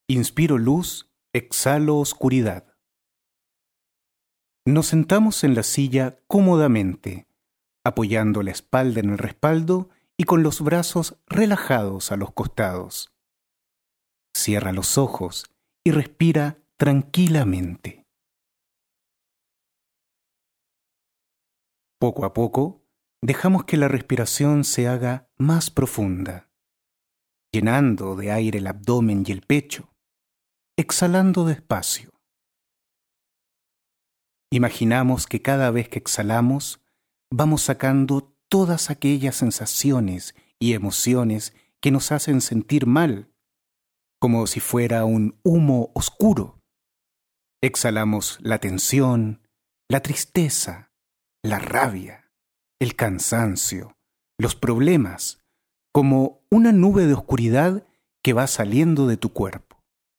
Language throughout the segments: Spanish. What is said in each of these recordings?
Inspiro luz, exhalo oscuridad. Nos sentamos en la silla cómodamente, apoyando la espalda en el respaldo y con los brazos relajados a los costados. Cierra los ojos y respira tranquilamente. Poco a poco, dejamos que la respiración se haga más profunda, llenando de aire el abdomen y el pecho, exhalando despacio. Imaginamos que cada vez que exhalamos, vamos sacando todas aquellas sensaciones y emociones que nos hacen sentir mal, como si fuera un humo oscuro. Exhalamos la tensión, la tristeza, la rabia, el cansancio, los problemas, como una nube de oscuridad que va saliendo de tu cuerpo.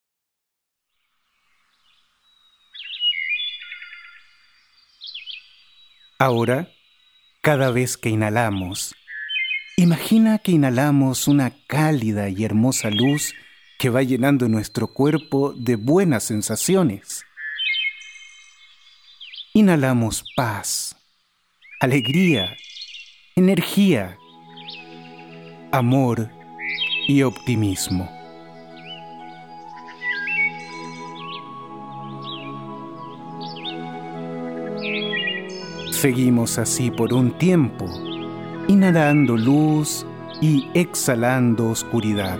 Ahora, cada vez que inhalamos, imagina que inhalamos una cálida y hermosa luz que va llenando nuestro cuerpo de buenas sensaciones. Inhalamos paz, alegría, energía, amor y optimismo. Seguimos así por un tiempo, inhalando luz y exhalando oscuridad.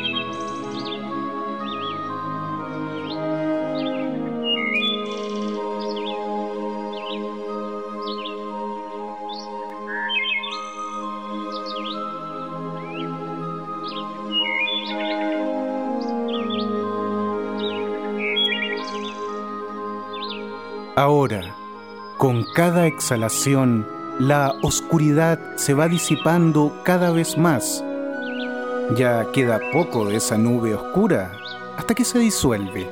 Ahora, con cada exhalación, la oscuridad se va disipando cada vez más. Ya queda poco de esa nube oscura hasta que se disuelve.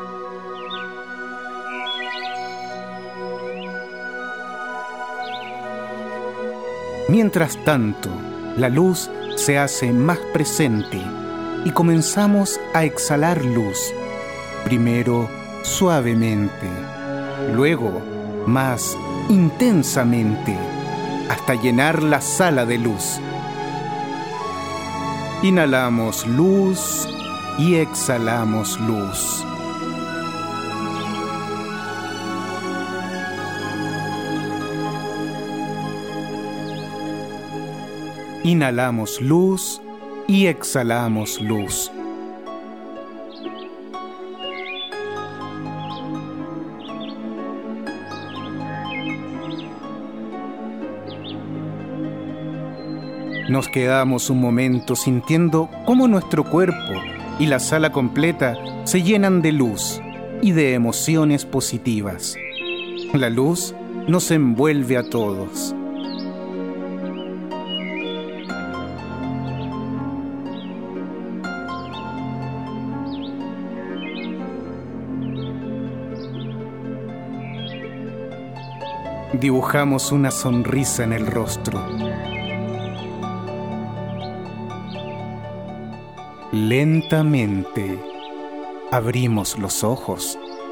Mientras tanto, la luz se hace más presente y comenzamos a exhalar luz. Primero suavemente, luego más intensamente, hasta llenar la sala de luz. Inhalamos luz y exhalamos luz. Inhalamos luz y exhalamos luz. Nos quedamos un momento sintiendo cómo nuestro cuerpo y la sala completa se llenan de luz y de emociones positivas. La luz nos envuelve a todos. Dibujamos una sonrisa en el rostro. Lentamente abrimos los ojos.